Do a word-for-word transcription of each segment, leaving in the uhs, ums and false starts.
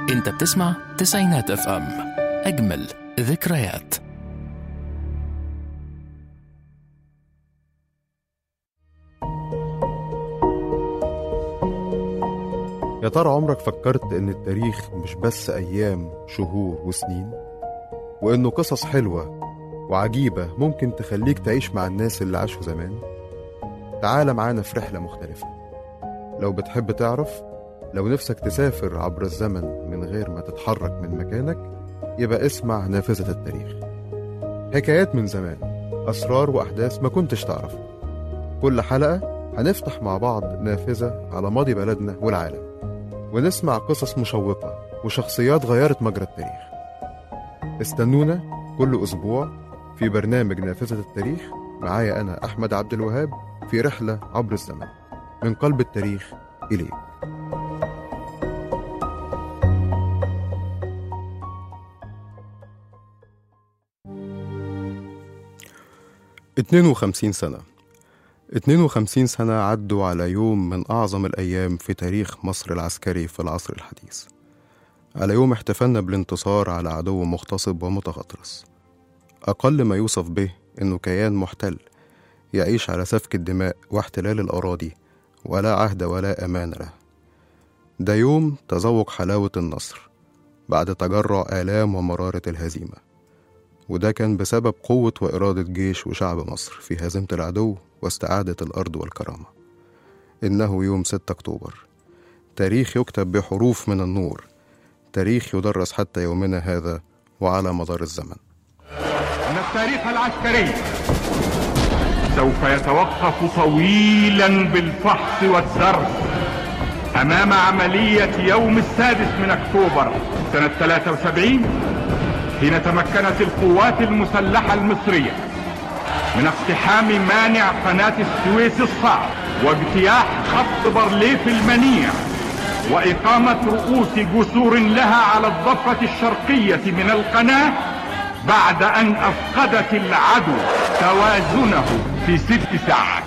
انت بتسمع تسعينات اف ام، اجمل ذكريات. يا ترى عمرك فكرت إن التاريخ مش بس أيام، شهور وسنين، وإنه قصص حلوة وعجيبة ممكن تخليك تعيش مع الناس اللي عاشوا زمان؟ تعال معانا في رحلة مختلفة. لو بتحب تعرف، لو نفسك تسافر عبر الزمن من غير ما تتحرك من مكانك، يبقى اسمع نافذة التاريخ. حكايات من زمان، أسرار وأحداث ما كنتش تعرفها. كل حلقة هنفتح مع بعض نافذة على ماضي بلدنا والعالم، ونسمع قصص مشوقة وشخصيات غيرت مجرى التاريخ. استنونا كل أسبوع في برنامج نافذة التاريخ، معايا أنا أحمد عبد الوهاب، في رحلة عبر الزمن من قلب التاريخ إليك. اتنين وخمسين سنة اتنين وخمسين سنة عدوا على يوم من أعظم الأيام في تاريخ مصر العسكري في العصر الحديث، على يوم احتفلنا بالانتصار على عدو مغتصب ومتغطرس، أقل ما يوصف به إنه كيان محتل يعيش على سفك الدماء واحتلال الأراضي، ولا عهد ولا أمان له. ده يوم تذوق حلاوة النصر بعد تجرع آلام ومرارة الهزيمة، وده كان بسبب قوة وإرادة جيش وشعب مصر في هزيمة العدو واستعادة الأرض والكرامة. إنه يوم ستة أكتوبر، تاريخ يكتب بحروف من النور، تاريخ يدرس حتى يومنا هذا وعلى مدار الزمن. أن التاريخ العسكري سوف يتوقف طويلا بالفحص والدرس أمام عملية يوم السادس من أكتوبر سنة ثلاثة وسبعين، حين تمكنت القوات المسلحة المصرية من اقتحام مانع قناة السويس الصعب واجتياح خط بارليف المنيع وإقامة رؤوس جسور لها على الضفة الشرقية من القناة، بعد أن أفقدت العدو توازنه في ست ساعات.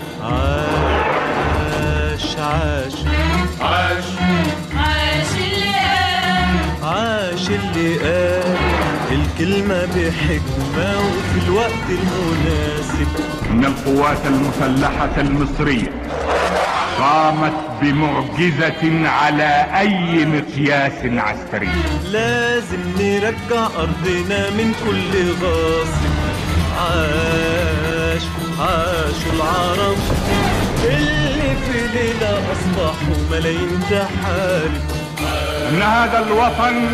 عاش عاش عاش عاش اللي قال عاش اللي قال الكلمة بحكمة وفي الوقت المناسب. إن القوات المسلحة المصرية قامت بمعجزة على أي مقياس عسكري. لازم نرجع أرضنا من كل غاصب. عاش عاش العرب اللي في ليلة أصبحوا ملايين تحارب. إن هذا الوطن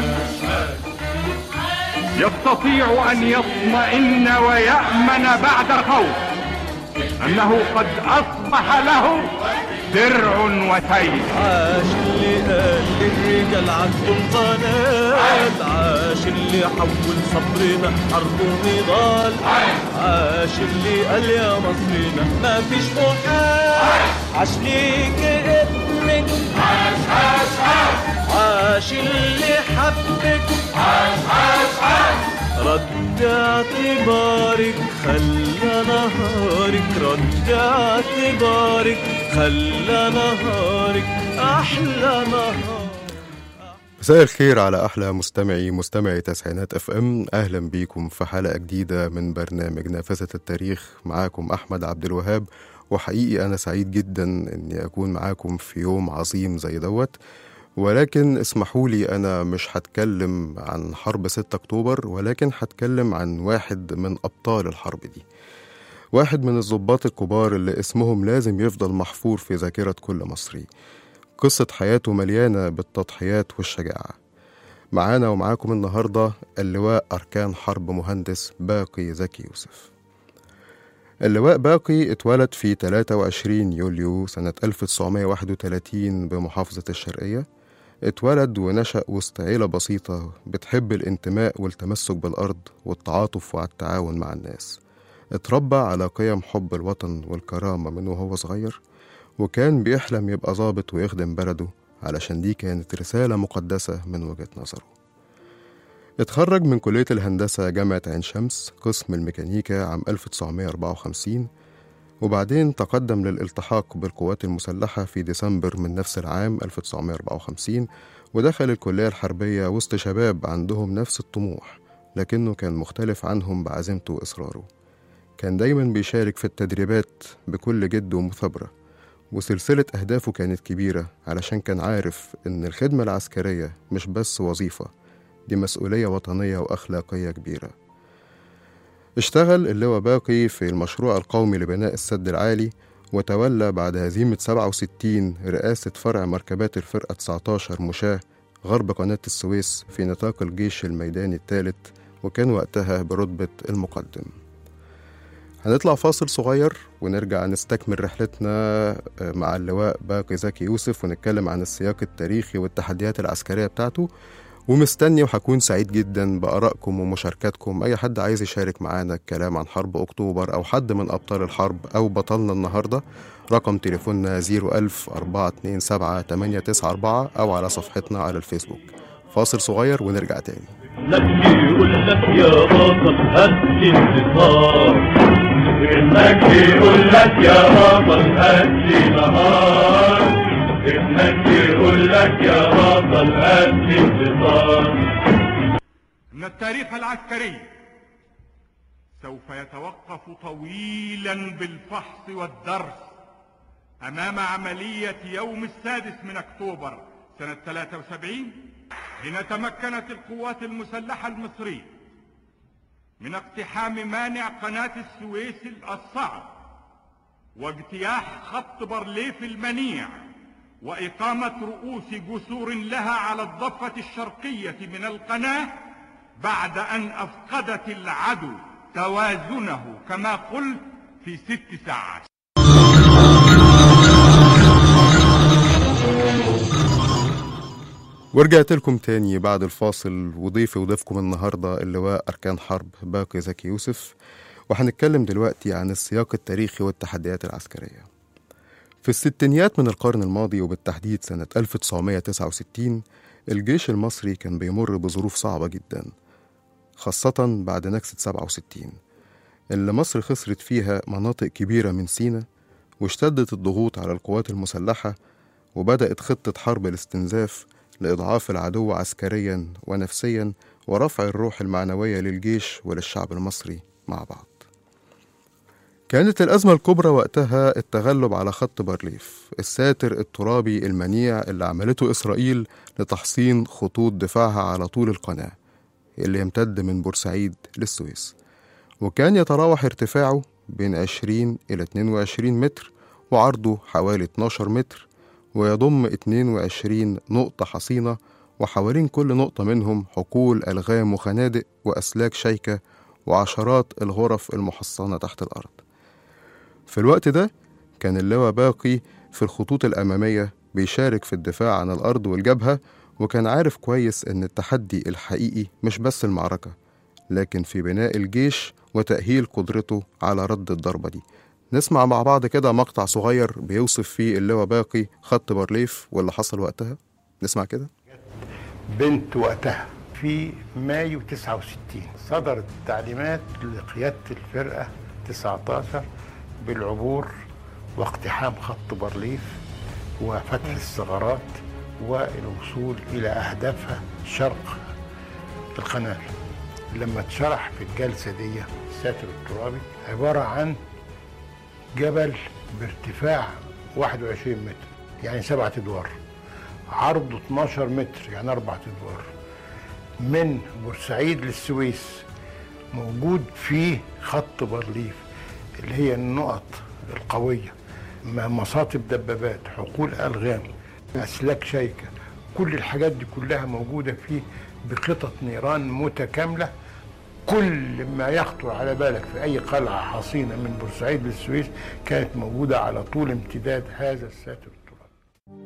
يستطيع أن يطمئن ويأمن بعد خوف، أنه قد أصبح له درع وسيف. عاش اللي قال للرجال عندهم قناة، عاش اللي حول صبرنا حرب ونضال، عاش اللي قال يا مصرنا ما فيش محال، عاش ليك ابنك، عاش عاش عاش عاش اللي حبك، عاش عاش عاش رد اعتبارك خلى نهارك، رد اعتبارك خلى نهارك أحلى نهار. مساء الخير على أحلى مستمعي مستمعي تسعينات اف ام، أهلا بيكم في حلقة جديدة من برنامج نافذة التاريخ. معاكم أحمد عبد الوهاب، وحقيقي أنا سعيد جدا أني أكون معاكم في يوم عظيم زي دوت. ولكن اسمحوا لي، أنا مش هتكلم عن حرب ستة أكتوبر، ولكن هتكلم عن واحد من أبطال الحرب دي، واحد من الضباط الكبار اللي اسمهم لازم يفضل محفور في ذاكرة كل مصري. قصة حياته مليانة بالتضحيات والشجاعة. معانا ومعاكم النهاردة اللواء أركان حرب مهندس باقي زكي يوسف. اللواء باقي اتولد في ثلاثة وعشرين يوليو سنة ألف وتسعمائة وواحد وثلاثين بمحافظة الشرقية. اتولد ونشأ وسط عيلة بسيطة بتحب الانتماء والتمسك بالأرض والتعاطف والتعاون مع الناس. اتربى على قيم حب الوطن والكرامة من وهو صغير، وكان بيحلم يبقى ضابط ويخدم بلده، علشان دي كانت رسالة مقدسة من وجهة نظره. اتخرج من كلية الهندسة جامعة عين شمس قسم الميكانيكا عام ألف وتسعمائة وأربعة وخمسين، وبعدين تقدم للالتحاق بالقوات المسلحة في ديسمبر من نفس العام ألف وتسعمائة وأربعة وخمسين، ودخل الكلية الحربية وسط شباب عندهم نفس الطموح، لكنه كان مختلف عنهم بعزيمته وإصراره. كان دايما بيشارك في التدريبات بكل جد ومثابرة، وسلسلة أهدافه كانت كبيرة علشان كان عارف إن الخدمة العسكرية مش بس وظيفة، دي مسؤولية وطنية وأخلاقية كبيرة. اشتغل اللواء باقي في المشروع القومي لبناء السد العالي، وتولى بعد هزيمة سبعة وستين رئاسة فرع مركبات الفرقة تسعة عشر مشاة غرب قناة السويس في نطاق الجيش الميداني الثالث، وكان وقتها برتبة المقدم. هنطلع فاصل صغير ونرجع نستكمل رحلتنا مع اللواء باقي زكي يوسف، ونتكلم عن السياق التاريخي والتحديات العسكرية بتاعته. ومستني وهكون سعيد جدا بآرائكم ومشاركاتكم. أي حد عايز يشارك معانا الكلام عن حرب أكتوبر أو حد من أبطال الحرب أو بطلنا النهاردة، رقم تليفوننا زيرو ألف أربعة اتنين سبعة تمانية تسعة أربعة أو على صفحتنا على الفيسبوك. فاصل صغير ونرجع تاني. نبكي يقول لك يا بطل هات انتصار، ابنك يقول لك يا بطل هات نهار، ابنك يقول لك يا بطل هات انتصار. إن التاريخ العسكري سوف يتوقف طويلا بالفحص والدرس أمام عملية يوم السادس من أكتوبر سنة ثلاثة وسبعين، حين تمكنت القوات المسلحة المصرية من اقتحام مانع قناة السويس الصعب واجتياح خط بارليف المنيع وإقامة رؤوس جسور لها على الضفة الشرقية من القناة، بعد أن أفقدت العدو توازنه كما قلت في ست ساعات. ورجعت لكم تاني بعد الفاصل، وضيفي وضيفكم النهاردة اللواء أركان حرب باقي زكي يوسف، وهنتكلم دلوقتي عن السياق التاريخي والتحديات العسكرية. في الستينيات من القرن الماضي وبالتحديد سنة ألف وتسعمائة وتسعة وستين، الجيش المصري كان بيمر بظروف صعبة جدا، خاصة بعد نكسة سبعة وستين اللي مصر خسرت فيها مناطق كبيرة من سيناء، واشتدت الضغوط على القوات المسلحة، وبدأت خطة حرب الاستنزاف لإضعاف العدو عسكريا ونفسيا ورفع الروح المعنوية للجيش وللشعب المصري مع بعض. كانت الأزمة الكبرى وقتها التغلب على خط بارليف، الساتر الترابي المنيع اللي عملته إسرائيل لتحصين خطوط دفاعها على طول القناة اللي يمتد من بورسعيد للسويس، وكان يتراوح ارتفاعه بين عشرين إلى اثنين وعشرين متر وعرضه حوالي اتناشر متر، ويضم اثنين وعشرين نقطة حصينة، وحوالين كل نقطة منهم حقول ألغام وخنادق وأسلاك شيكة وعشرات الغرف المحصنة تحت الأرض. في الوقت ده كان اللواء باقي في الخطوط الأمامية بيشارك في الدفاع عن الأرض والجبهة، وكان عارف كويس إن التحدي الحقيقي مش بس المعركة، لكن في بناء الجيش وتأهيل قدرته على رد الضربة دي. نسمع مع بعض كده مقطع صغير بيوصف فيه اللواء باقي خط بارليف واللي حصل وقتها. نسمع كده. بنت وقتها في مايو تسعة وستين صدرت تعليمات لقيادة الفرقة تسعة عشر بالعبور واقتحام خط بارليف وفتح الثغرات والوصول إلى أهدافها شرق القناة. لما اتشرح في الجلسة دي الساتر الترابي عبارة عن جبل بارتفاع واحد وعشرين متر يعني سبعة ادوار، عرضه اتناشر متر يعني اربعة ادوار، من بورسعيد للسويس، موجود فيه خط بارليف اللي هي النقط القوية، مصاطب دبابات، حقول ألغام، أسلاك شيكة، كل الحاجات دي كلها موجودة فيه بخطط نيران متكاملة. كل ما يخطر على بالك في أي قلعة حصينة من بورسعيد للسويس كانت موجودة على طول امتداد هذا الساتر الترابي.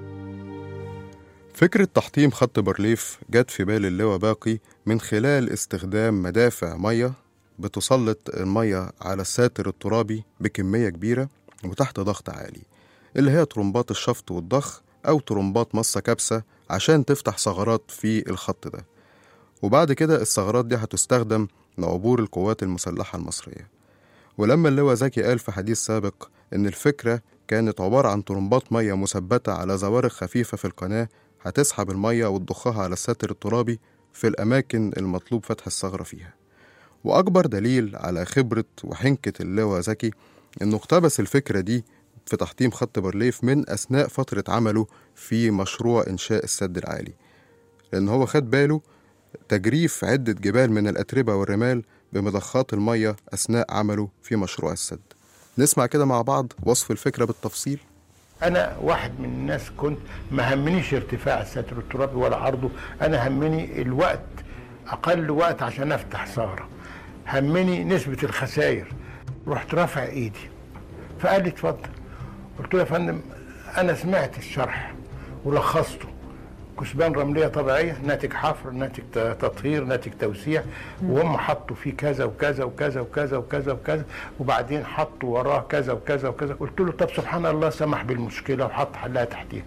فكرة تحطيم خط بارليف جت في بال اللواء باقي من خلال استخدام مدافع مية بتسلط المية على الساتر الترابي بكمية كبيرة وتحت ضغط عالي، اللي هي طرمبات الشفط والضخ أو طرمبات مصة كبسة، عشان تفتح ثغرات في الخط ده. وبعد كده الثغرات دي هتستخدم لعبور القوات المسلحة المصرية. ولما اللواء زكي قال في حديث سابق إن الفكرة كانت عبارة عن طرمبات مية مثبتة على زوارق خفيفة في القناة هتسحب المية وتضخها على الساتر الترابي في الأماكن المطلوب فتح الثغرة فيها. وأكبر دليل على خبرة وحنكة اللواء زكي إنه اقتبس الفكرة دي في تحطيم خط بارليف من أثناء فترة عمله في مشروع إنشاء السد العالي، لأن هو خد باله تجريف عدة جبال من الأتربة والرمال بمضخات المية أثناء عمله في مشروع السد. نسمع كده مع بعض وصف الفكرة بالتفصيل. أنا واحد من الناس كنت ما همنيش ارتفاع الساتر الترابي ولا عرضه، أنا همني الوقت، أقل وقت عشان أفتح ثغرة، همني نسبة الخسائر. رحت رافع إيدي فقال لي اتفضل. قلت له يا فندم أنا سمعت الشرح ولخصته، كثبان رملية طبيعية، ناتج حفر، ناتج تطهير، ناتج توسيع، وهم حطوا فيه كذا وكذا وكذا وكذا وكذا وكذا، وبعدين حطوا وراه كذا وكذا وكذا. قلت له طب سبحان الله سمح بالمشكلة وحط حلها تحتيها.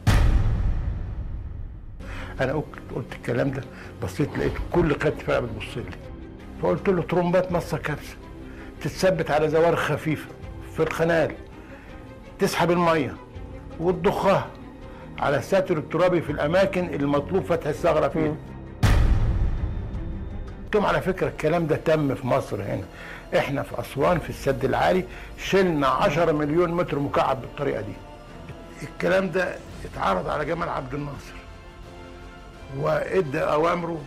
أنا قلت الكلام ده، بصيت لقيت كل قيادة فرقة بتبص لي، فقلت له طرمبات مصة كبسة تتثبت على زوارق خفيفة في القنال، تسحب المية وتضخها على الساتر الترابي في الأماكن المطلوب فتح الثغرة فيها. قلت لهم على فكرة الكلام ده تم في مصر هنا، احنا في أسوان في السد العالي شلنا عشرة مليون متر مكعب بالطريقة دي. الكلام ده اتعرض على جمال عبد الناصر وادى أوامره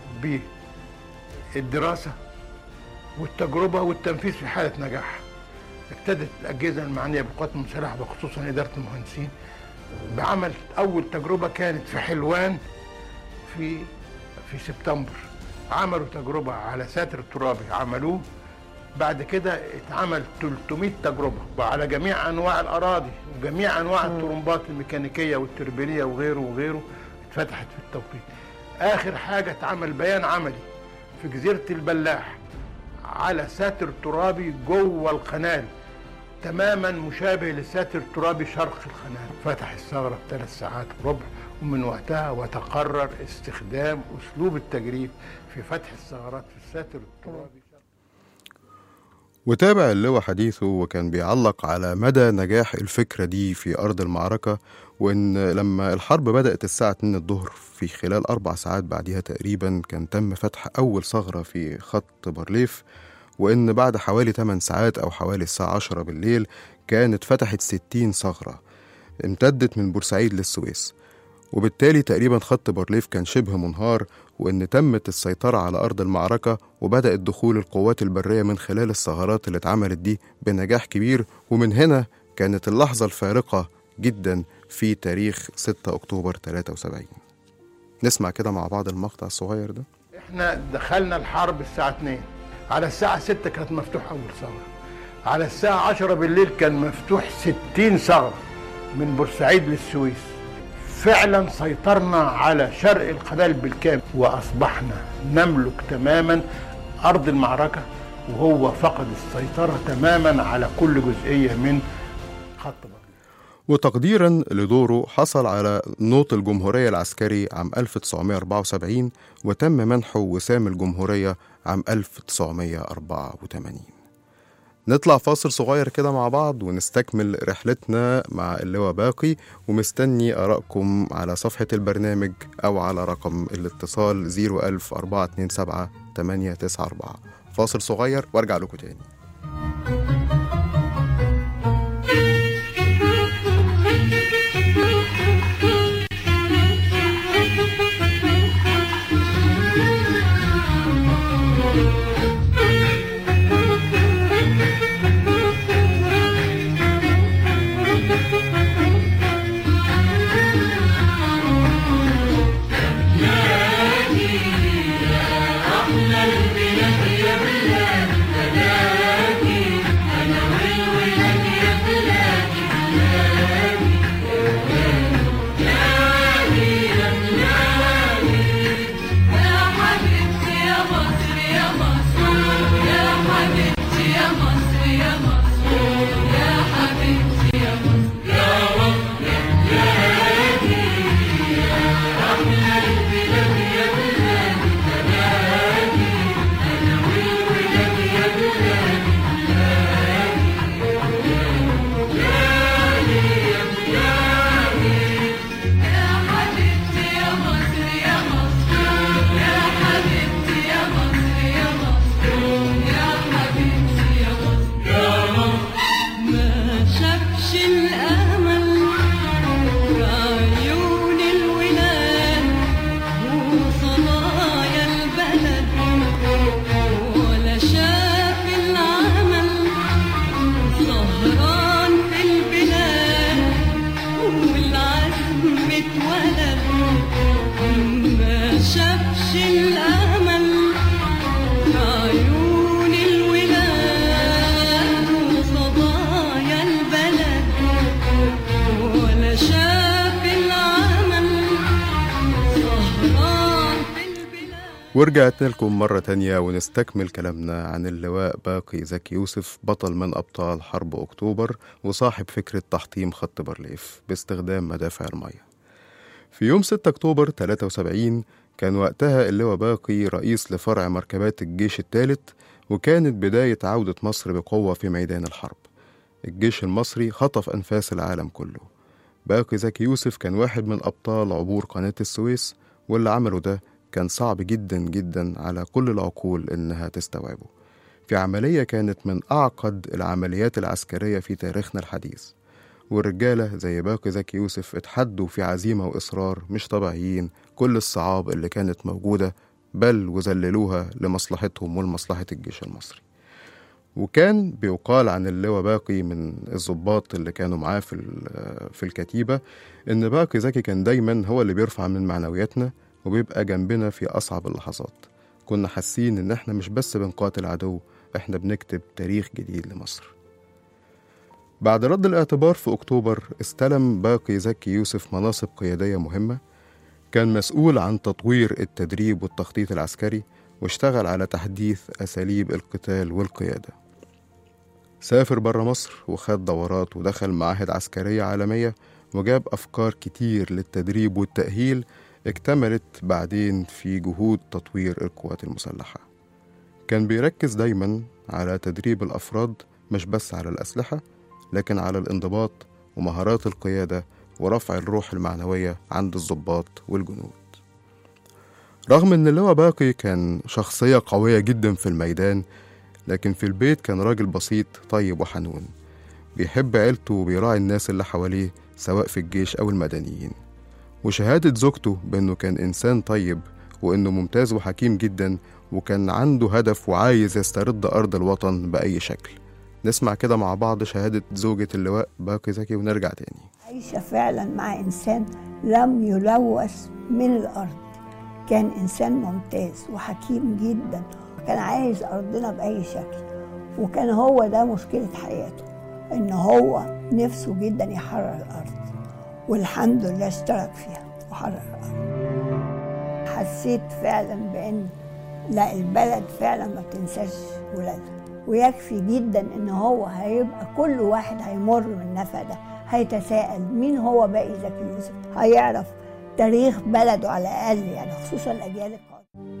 بالدراسة والتجربة والتنفيذ في حالة نجاح. ابتدت الأجهزة المعنية بالقوات المسلحة وخصوصا إدارة المهندسين بعمل أول تجربة كانت في حلوان في في سبتمبر. عملوا تجربة على ساتر الترابي عملوه، بعد كده اتعمل ثلاثمائة تجربة على جميع أنواع الأراضي وجميع أنواع الطرمبات الميكانيكية والتربينية وغيره وغيره اتفتحت في التوقيت. آخر حاجة اتعمل بيان عملي في جزيرة البلاح على ساتر ترابي جوه القنال تماما مشابه للساتر الترابي شرق القناه. فتح الثغره بثلاث ساعات وربع، ومن وقتها وتقرر استخدام اسلوب التجريف في فتح الثغرات في الساتر الترابي. وتابع اللواء حديثه وكان بيعلق على مدى نجاح الفكرة دي في أرض المعركة، وإن لما الحرب بدأت الساعة اتنين الظهر في خلال أربع ساعات بعدها تقريبا كان تم فتح أول ثغرة في خط بارليف، وإن بعد حوالي ثمان ساعات أو حوالي الساعة عشرة بالليل كانت فتحت ستين ثغرة امتدت من بورسعيد للسويس. وبالتالي تقريبا خط بارليف كان شبه منهار، وإن تمت السيطرة على أرض المعركة وبدأت دخول القوات البرية من خلال الثغرات اللي اتعملت دي بنجاح كبير. ومن هنا كانت اللحظة الفارقة جدا في تاريخ ستة أكتوبر ثلاثة وسبعين. نسمع كده مع بعض المقطع الصغير ده. احنا دخلنا الحرب الساعة اتنين، على الساعة ستة كانت مفتوح أول ثغرة، على الساعة عشرة بالليل كان مفتوح ستين ثغرة من بورسعيد للسويس. فعلا سيطرنا على شرق القناة بالكامل، وأصبحنا نملك تماما أرض المعركة، وهو فقد السيطرة تماما على كل جزئية من خط بارليف. وتقديرا لدوره حصل على نوط الجمهورية العسكري عام ألف وتسعمائة وأربعة وسبعين، وتم منحه وسام الجمهورية عام ألف وتسعمائة وأربعة وثمانين. نطلع فاصل صغير كده مع بعض ونستكمل رحلتنا مع اللواء باقي، ومستني آرائكم على صفحة البرنامج أو على رقم الاتصال صفر ألف أربعة اتنين سبعة ثمانية تسعة أربعة. فاصل صغير وارجع لكم تاني. يا ورجعت لكم مرة تانية ونستكمل كلامنا عن اللواء باقي زكي يوسف، بطل من أبطال حرب أكتوبر وصاحب فكرة تحطيم خط بارليف باستخدام مدافع المية. في يوم ستة أكتوبر ثلاثة وسبعين كان وقتها اللواء باقي رئيس لفرع مركبات الجيش الثالث، وكانت بداية عودة مصر بقوة في ميدان الحرب. الجيش المصري خطف أنفاس العالم كله. باقي زكي يوسف كان واحد من أبطال عبور قناة السويس، واللي عمله ده كان صعب جدا جدا على كل العقول إنها تستوعبه، في عملية كانت من أعقد العمليات العسكرية في تاريخنا الحديث. والرجالة زي باقي زكي يوسف اتحدوا في عزيمة وإصرار مش طبيعيين كل الصعاب اللي كانت موجودة، بل وذللوها لمصلحتهم ولمصلحة الجيش المصري. وكان بيقال عن اللواء باقي من الضباط اللي كانوا معاه في في الكتيبة إن باقي زكي كان دايما هو اللي بيرفع من معنوياتنا وبيبقى جنبنا في أصعب اللحظات. كنا حاسين إن إحنا مش بس بنقاتل عدو، إحنا بنكتب تاريخ جديد لمصر. بعد رد الاعتبار في أكتوبر استلم باقي زكي يوسف مناصب قيادية مهمة. كان مسؤول عن تطوير التدريب والتخطيط العسكري، واشتغل على تحديث أساليب القتال والقيادة. سافر برا مصر وخد دورات ودخل معاهد عسكرية عالمية، وجاب أفكار كتير للتدريب والتأهيل اكتملت بعدين في جهود تطوير القوات المسلحة. كان بيركز دايما على تدريب الأفراد، مش بس على الأسلحة، لكن على الانضباط ومهارات القيادة ورفع الروح المعنوية عند الضباط والجنود. رغم ان اللواء باقي كان شخصية قوية جدا في الميدان، لكن في البيت كان راجل بسيط طيب وحنون، بيحب عيلته وبيراعي الناس اللي حواليه سواء في الجيش أو المدنيين. وشهادة زوجته بأنه كان إنسان طيب وأنه ممتاز وحكيم جدا، وكان عنده هدف وعايز يسترد أرض الوطن بأي شكل. نسمع كده مع بعض شهادة زوجة اللواء باقي زكي ونرجع تاني. عايشة فعلا مع إنسان لم يلوث من الأرض، كان إنسان ممتاز وحكيم جدا، كان عايز أرضنا بأي شكل، وكان هو ده مشكلة حياته، إن هو نفسه جدا يحرر الأرض، والحمد لله اشترك فيها وحرر الأرض. حسيت فعلا بأن لا، البلد فعلا ما بتنساش ولادها، ويكفي جدا إن هو هيبقى كل واحد هيمر من النفق ده هيتساءل مين هو باقي زكي يوسف، هيعرف تاريخ بلده على الأقل، يعني خصوصا الأجيال القادمة.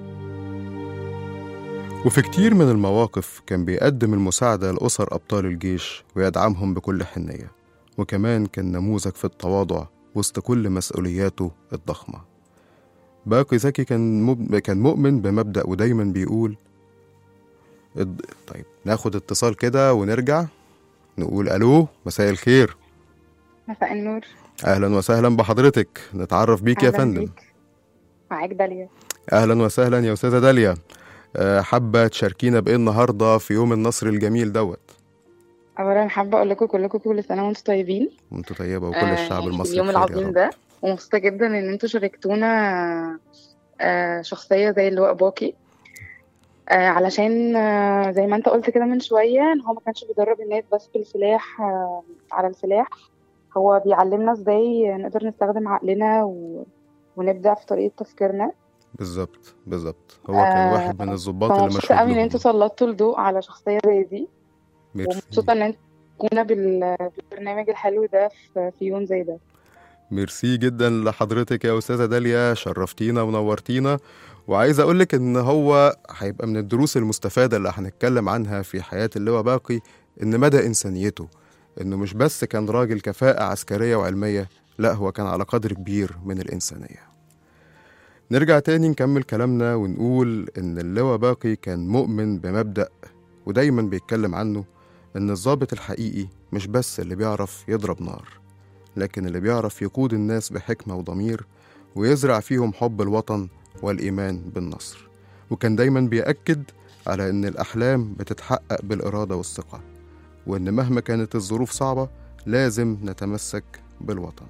وفي كتير من المواقف كان بيقدم المساعدة لأسر أبطال الجيش ويدعمهم بكل حنية، وكمان كان نموذج في التواضع وسط كل مسؤولياته الضخمة. باقي زكي كان مب... كان مؤمن بمبدأ ودايما بيقول الد... طيب ناخد اتصال كده ونرجع نقول ألو، مساء الخير. مساء النور. أهلا وسهلا بحضرتك، نتعرف بيك يا فندم. معاك داليا. أهلا وسهلا يا أستاذة داليا. أه حابة تشاركينا بإيه النهاردة في يوم النصر الجميل دوت؟ أولا حابة أقول لكم كلكم كل سنة وأنتم طيبين. وأنتم طيبة وكل آه الشعب المصري اليوم العظيم ده، ومبسوطة جدا إن أنتم شاركتونا آه شخصية زي اللواء باقي، آه علشان آه زي ما أنت قلت كده من شوية إن هو ما كانش بيدرب الناس بس بالسلاح آه على السلاح، هو بيعلمنا إزاي نقدر نستخدم عقلنا و... ونبدأ في طريقة تفكيرنا. بالظبط بالظبط، هو كان آه واحد من الضباط اللي مشهود لهم. مبسوطة قوي إن أنتوا سلطتوا الضوء على شخصية زي دي، ومبسوطة إن أنتوا كنا بالبرنامج الحلو ده في يوم زي ده. ميرسي جدا لحضرتك يا أستاذة داليا، شرفتينا ونورتينا. وعايز أقولك إن هو هيبقى من الدروس المستفادة اللي هنتكلم عنها في حياة اللواء باقي إن مدى إنسانيته، إنه مش بس كان راجل كفاءة عسكرية وعلمية، لا هو كان على قدر كبير من الإنسانية. نرجع تاني نكمل كلامنا ونقول إن اللواء باقي كان مؤمن بمبدأ ودايما بيتكلم عنه، إن الضابط الحقيقي مش بس اللي بيعرف يضرب نار، لكن اللي بيعرف يقود الناس بحكمة وضمير ويزرع فيهم حب الوطن والإيمان بالنصر. وكان دايما بيأكد على إن الأحلام بتتحقق بالإرادة والثقة، وإن مهما كانت الظروف صعبة لازم نتمسك بالوطن.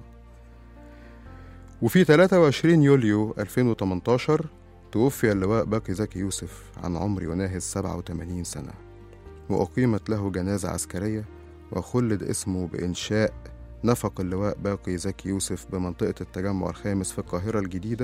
وفي ثلاثة وعشرين يوليو ألفين وثمانية عشر توفي اللواء باقي زكي يوسف عن عمر يناهز سبعة وثمانين سنة، وأقيمت له جنازة عسكرية وخلد اسمه بإنشاء نفق اللواء باقي زكي يوسف بمنطقة التجمع الخامس في القاهرة الجديدة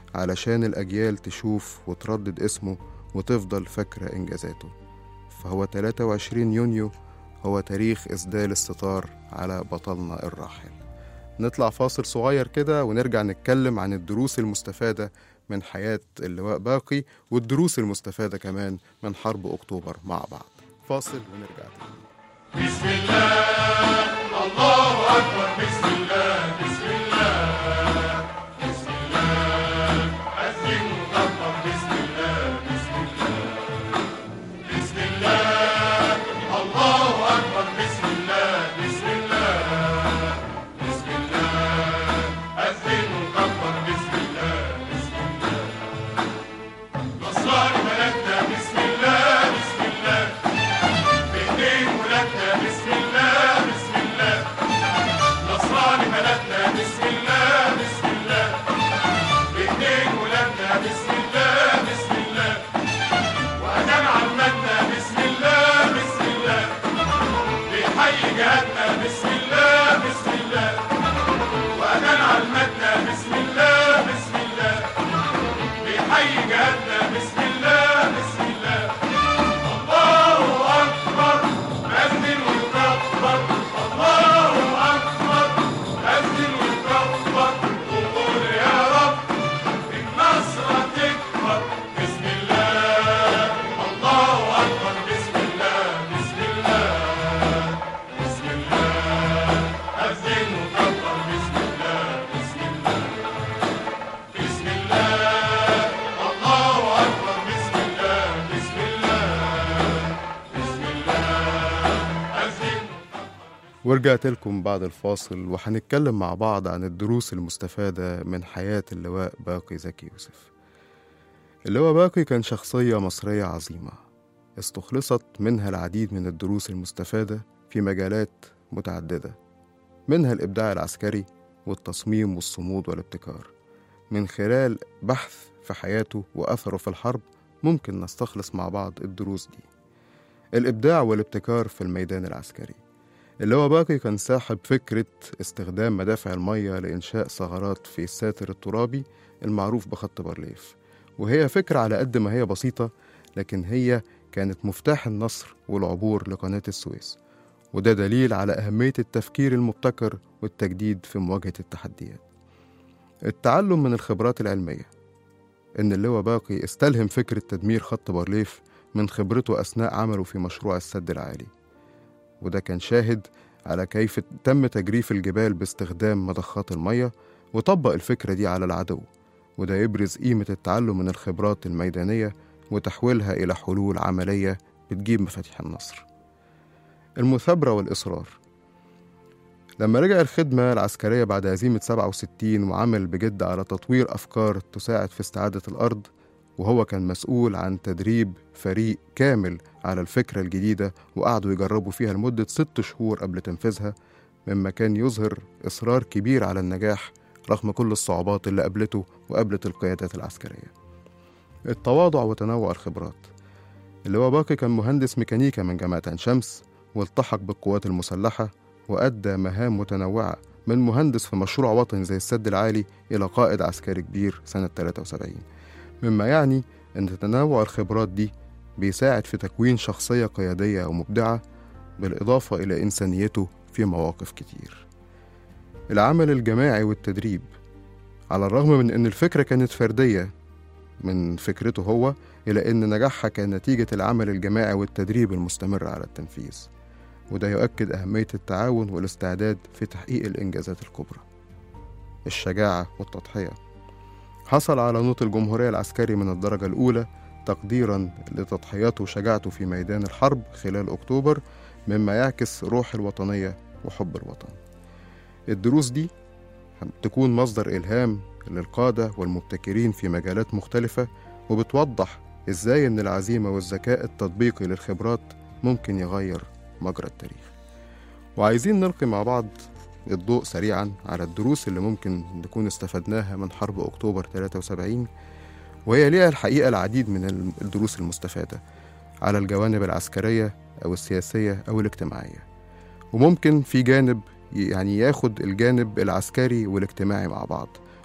علشان الأجيال تشوف وتردد اسمه وتفضل فاكرة إنجازاته. فهو تلاتة وعشرين يونيو هو تاريخ إسدال الستار على بطلنا الراحل. نطلع فاصل صغير كده ونرجع نتكلم عن الدروس المستفادة من حياة اللواء باقي والدروس المستفادة كمان من حرب أكتوبر مع بعض. فاصل ونرجع تاني. بسم الله الله أكبر. بسم الله بسم الله بسم الله أذن وكبر. بسم الله بسم الله بسم الله الله أكبر. بسم الله بسم الله بسم الله أذن وكبر. بسم الله بسم الله نصار بلدنا. بسم الله بسم الله بإيدين ولادنا. بسم الله بسم الله نصراني بلدنا. بسم الله بسم الله بإيدين ولادنا. بسم الله بسم الله وأدام عمتنا. بسم الله بسم الله بيحيي جهادنا. بسم الله بسم الله وأدام عمتنا. بسم الله بسم الله بيحيي جهادنا. بسم الله بسم الله الله أكبر. أذن وكبر. الله أكبر. أذن وكبر وقول يا رب النصر تكبر. بسم الله الله أكبر. بسم الله بسم الله بسم الله أذن وكبر. بسم الله بسم الله بسم الله الله أكبر. بسم الله بسم الله بسم الله أذن. ورجعت لكم بعد الفاصل وهنتكلم مع بعض عن الدروس المستفادة من حياة اللواء باقي زكي يوسف. اللواء باقي كان شخصية مصرية عظيمة استخلصت منها العديد من الدروس المستفادة في مجالات متعددة، منها الإبداع العسكري والتصميم والصمود والابتكار. من خلال بحث في حياته وأثره في الحرب ممكن نستخلص مع بعض الدروس دي. الإبداع والابتكار في الميدان العسكري. اللواء باقي كان صاحب فكرة استخدام مدافع المية لإنشاء ثغرات في الساتر الترابي المعروف بخط بارليف، وهي فكرة على قد ما هي بسيطة لكن هي كانت مفتاح النصر والعبور لقناة السويس، وده دليل على أهمية التفكير المبتكر والتجديد في مواجهة التحديات. التعلم من الخبرات العلمية. إن اللواء باقي استلهم فكرة تدمير خط بارليف من خبرته أثناء عمله في مشروع السد العالي، وده كان شاهد على كيف تم تجريف الجبال باستخدام مضخات المية، وطبق الفكرة دي على العدو، وده يبرز قيمة التعلم من الخبرات الميدانية وتحويلها إلى حلول عملية بتجيب مفاتيح النصر. المثابرة والإصرار. لما رجع الخدمة العسكرية بعد هزيمة سبعة وستين وعمل بجد على تطوير أفكار تساعد في استعادة الأرض، وهو كان مسؤول عن تدريب فريق كامل على الفكرة الجديدة وقعدوا يجربوا فيها لمدة ست شهور قبل تنفيذها، مما كان يظهر إصرار كبير على النجاح رغم كل الصعوبات اللي قابلته وقابلت القيادات العسكرية. التواضع وتنوع الخبرات. اللواء باقي كان مهندس ميكانيكا من جامعة عين شمس والتحق بالقوات المسلحة وأدى مهام متنوعة من مهندس في مشروع وطني زي السد العالي إلى قائد عسكري كبير سنة ثلاثة وسبعين، مما يعني أن تنوع الخبرات دي بيساعد في تكوين شخصية قيادية ومبدعة بالإضافة إلى إنسانيته في مواقف كتير. العمل الجماعي والتدريب. على الرغم من أن الفكرة كانت فردية من فكرته هو، إلى أن نجاحها كان نتيجة العمل الجماعي والتدريب المستمر على التنفيذ، وده يؤكد أهمية التعاون والاستعداد في تحقيق الإنجازات الكبرى. الشجاعة والتضحية. حصل على نوط الجمهورية العسكري من الدرجة الأولى تقديراً لتضحياته وشجاعته في ميدان الحرب خلال أكتوبر، مما يعكس روح الوطنية وحب الوطن. الدروس دي تكون مصدر إلهام للقادة والمبتكرين في مجالات مختلفة، وبتوضح إزاي إن العزيمة والذكاء التطبيقي للخبرات ممكن يغير مجرى التاريخ. وعايزين نلقي مع بعض الضوء سريعاً على الدروس اللي ممكن نكون استفدناها من حرب أكتوبر ثلاثة وسبعين، وهي ليها الحقيقة العديد من الدروس المستفادة على الجوانب العسكرية أو السياسية أو الاجتماعية، وممكن في جانب يعني ياخد الجانب العسكري والاجتماعي مع بعض،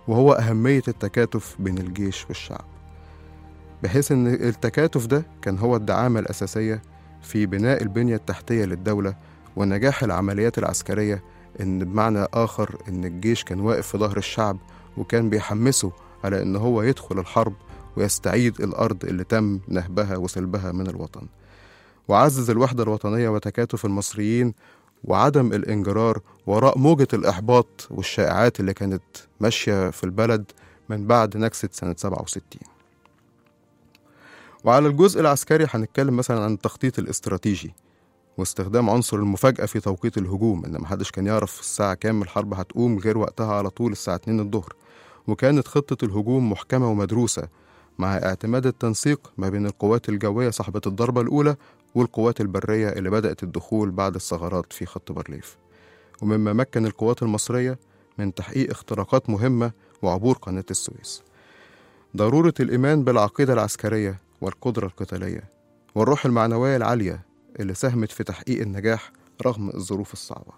وهو أهمية التكاتف بين الجيش والشعب، بحيث أن التكاتف ده كان هو الدعامة الأساسية في بناء البنية التحتية للدولة ونجاح العمليات العسكرية. إن بمعنى آخر إن الجيش كان واقف في ظهر الشعب وكان بيحمسه على إن هو يدخل الحرب ويستعيد الأرض اللي تم نهبها وسلبها من الوطن، وعزز الوحدة الوطنية وتكاتف المصريين وعدم الانجرار وراء موجة الإحباط والشائعات اللي كانت ماشية في البلد من بعد نكسة سنة سبعة وستين. وعلى الجزء العسكري هنتكلم مثلا عن التخطيط الاستراتيجي واستخدام عنصر المفاجأة في توقيت الهجوم، إن محدش كان يعرف الساعة كام الحرب هتقوم غير وقتها على طول الساعة اتنين الظهر. وكانت خطة الهجوم محكمة ومدروسة مع اعتماد التنسيق ما بين القوات الجوية صاحبة الضربة الأولى والقوات البرية اللي بدأت الدخول بعد الثغرات في خط بارليف، ومما مكن القوات المصرية من تحقيق اختراقات مهمة وعبور قناة السويس. ضرورة الإيمان بالعقيدة العسكرية والقدرة القتالية والروح المعنوية العالية اللي ساهمت في تحقيق النجاح رغم الظروف الصعبة.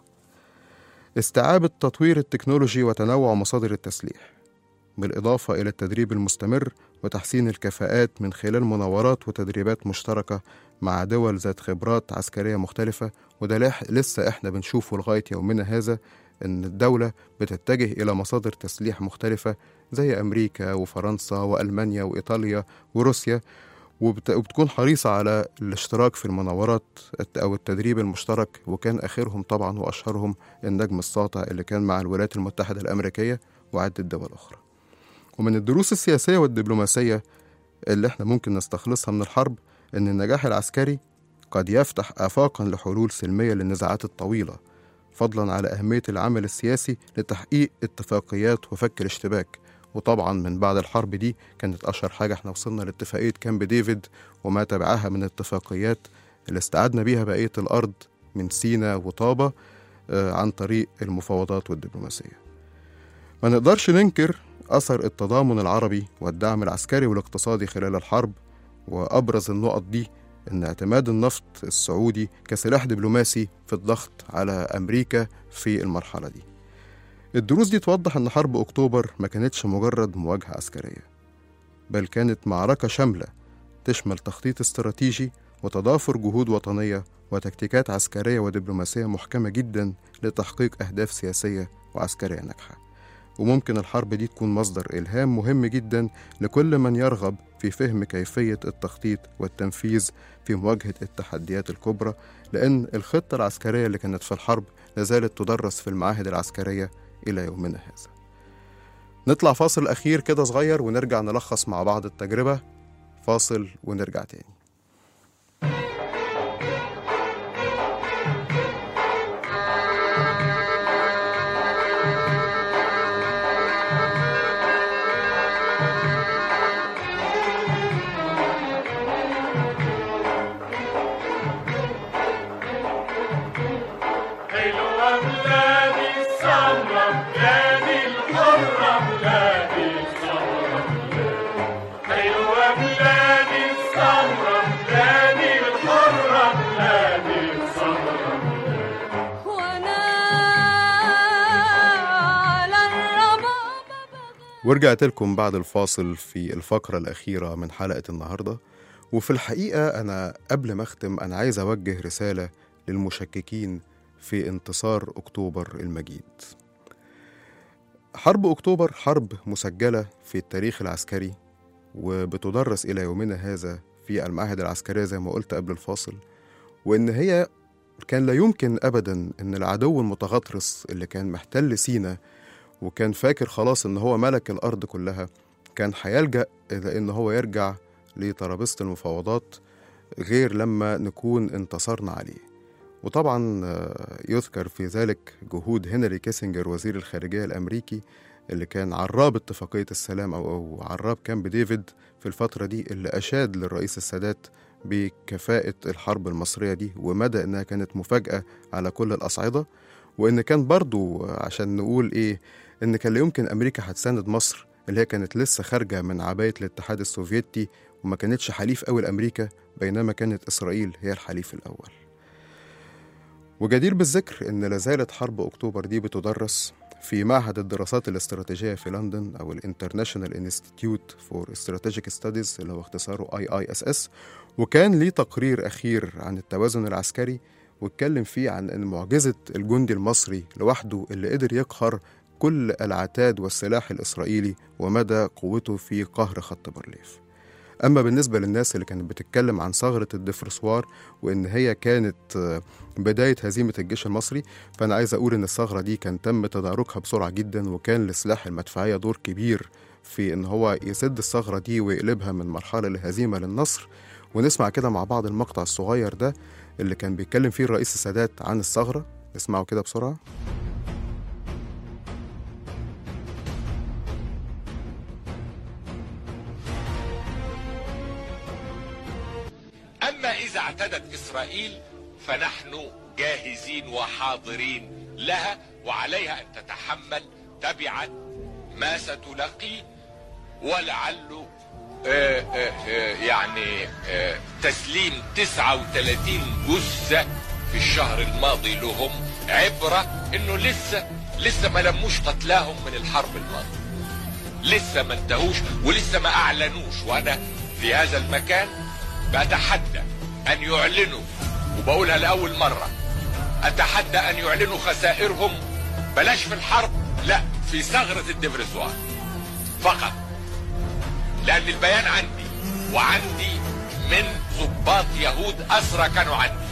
استيعاب تطوير التكنولوجي وتنوع مصادر التسليح، بالإضافة إلى التدريب المستمر وتحسين الكفاءات من خلال مناورات وتدريبات مشتركة مع دول ذات خبرات عسكرية مختلفة. وده لسه إحنا بنشوفه لغاية يومنا هذا، إن الدولة بتتجه إلى مصادر تسليح مختلفة زي أمريكا وفرنسا وألمانيا وإيطاليا وروسيا، وبتكون حريصة على الاشتراك في المناورات أو التدريب المشترك. وكان آخرهم طبعا وأشهرهم النجم الساطع اللي كان مع الولايات المتحدة الأمريكية وعدة دول أخرى. ومن الدروس السياسية والدبلوماسية اللي احنا ممكن نستخلصها من الحرب إن النجاح العسكري قد يفتح آفاقا لحلول سلمية للنزاعات الطويلة، فضلا على أهمية العمل السياسي لتحقيق اتفاقيات وفك الاشتباك. وطبعا من بعد الحرب دي كانت أشهر حاجة احنا وصلنا لاتفاقية كامب ديفيد وما تبعها من اتفاقيات اللي استعدنا بيها بقية الأرض من سيناء وطابة عن طريق المفاوضات والدبلوماسية. ما نقدرش ننكر أثر التضامن العربي والدعم العسكري والاقتصادي خلال الحرب، وأبرز النقط دي إن اعتماد النفط السعودي كسلاح دبلوماسي في الضغط على أمريكا في المرحلة دي. الدروس دي توضح أن حرب أكتوبر ما كانتش مجرد مواجهة عسكرية، بل كانت معركة شاملة تشمل تخطيط استراتيجي وتضافر جهود وطنية وتكتيكات عسكرية ودبلوماسية محكمة جدا لتحقيق أهداف سياسية وعسكرية ناجحة. وممكن الحرب دي تكون مصدر إلهام مهم جدا لكل من يرغب في فهم كيفية التخطيط والتنفيذ في مواجهة التحديات الكبرى، لأن الخطة العسكرية اللي كانت في الحرب لازالت تدرس في المعاهد العسكرية إلى يومنا هذا. نطلع فاصل أخير كده صغير ونرجع نلخص مع بعض التجربة. فاصل ونرجع تاني. ورجعت لكم بعد الفاصل في الفقرة الأخيرة من حلقة النهاردة. وفي الحقيقة أنا قبل ما أختم أنا عايز أوجه رسالة للمشككين في انتصار أكتوبر المجيد. حرب أكتوبر حرب مسجلة في التاريخ العسكري وبتدرس إلى يومنا هذا في المعاهد العسكرية زي ما قلت قبل الفاصل، وإن هي كان لا يمكن أبدا أن العدو المتغطرس اللي كان محتل سيناء وكان فاكر خلاص إن هو ملك الأرض كلها كان هيلجأ إلى إن هو يرجع لترابيزة المفاوضات غير لما نكون انتصرنا عليه. وطبعا يذكر في ذلك جهود هنري كيسنجر وزير الخارجية الأمريكي اللي كان عراب اتفاقية السلام أو عراب كامب ديفيد في الفترة دي، اللي أشاد للرئيس السادات بكفاءة الحرب المصرية دي ومدى إنها كانت مفاجأة على كل الأصعدة، وإن كان برضو عشان نقول إيه إن كان لا يمكن أمريكا هتساند مصر اللي هي كانت لسه خارجة من عباية الاتحاد السوفيتي وما كانتش حليف أوي لأمريكا، بينما كانت إسرائيل هي الحليف الأول. وجدير بالذكر إن لازالت حرب أكتوبر دي بتدرس في معهد الدراسات الاستراتيجية في لندن أو الانترناشونال انستيتيوت فور استراتيجيك ستاديز اللي هو اختصاره اي اي اس اس، وكان ليه تقرير أخير عن التوازن العسكري، واتكلم فيه عن أن معجزة الجندي المصري لوحده اللي قدر يقهر كل العتاد والسلاح الإسرائيلي ومدى قوته في قهر خط بارليف. أما بالنسبة للناس اللي كانت بتتكلم عن ثغرة الدفرسوار وإن هي كانت بداية هزيمة الجيش المصري، فأنا عايز أقول إن الثغرة دي كان تم تداركها بسرعة جدا، وكان لسلاح المدفعية دور كبير في إن هو يسد الثغرة دي ويقلبها من مرحلة لهزيمة للنصر. ونسمع كده مع بعض المقطع الصغير ده اللي كان بيتكلم فيه الرئيس السادات عن الثغرة. اسمعوا كده بسرعة. أما إذا اعتدت إسرائيل فنحن جاهزين وحاضرين لها، وعليها أن تتحمل تبعا ما ستلاقيه، ولعله آه آه آه يعني آه تسليم تسعة وثلاثين جثة في الشهر الماضي لهم عبرة إنه لسه لسه ما لموش قتلاهم من الحرب الماضية، لسه ما انتهوش ولسه ما أعلنوش. وأنا في هذا المكان بأتحدى أن يعلنوا، وبقولها لأول مرة، أتحدى أن يعلنوا خسائرهم، بلاش في الحرب، لا في ثغرة الدفرسوار فقط، لأن البيان عندي وعندي من ضباط يهود أسرى كانوا عندي.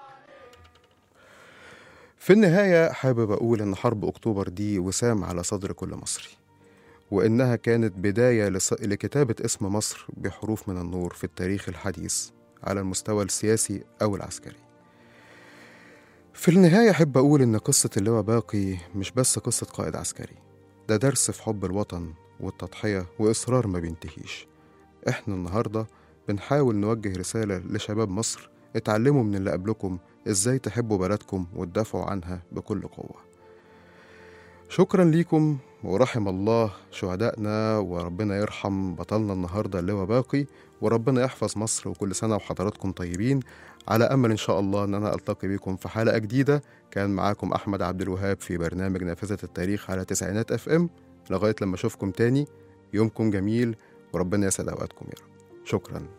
في النهاية حابب أقول إن حرب أكتوبر دي وسام على صدر كل مصري، وإنها كانت بداية لص... لكتابة اسم مصر بحروف من النور في التاريخ الحديث على المستوى السياسي أو العسكري. في النهاية أحب أقول إن قصة اللواء باقي مش بس قصة قائد عسكري، ده درس في حب الوطن والتضحية وإصرار ما بينتهيش. إحنا النهاردة بنحاول نوجه رسالة لشباب مصر، اتعلموا من اللي قبلكم إزاي تحبوا بلدكم وتدافعوا عنها بكل قوة. شكرا ليكم، ورحم الله شهدائنا، وربنا يرحم بطلنا النهاردة اللواء باقي، وربنا يحفظ مصر، وكل سنة وحضراتكم طيبين. على أمل إن شاء الله أن أنا ألتقي بكم في حلقة جديدة. كان معاكم أحمد عبد الوهاب في برنامج نافذة التاريخ على تسعينات أف أم. لغاية لما أشوفكم تاني، يومكم جميل وربنا يسعد أوقاتكم يا رب. شكرا.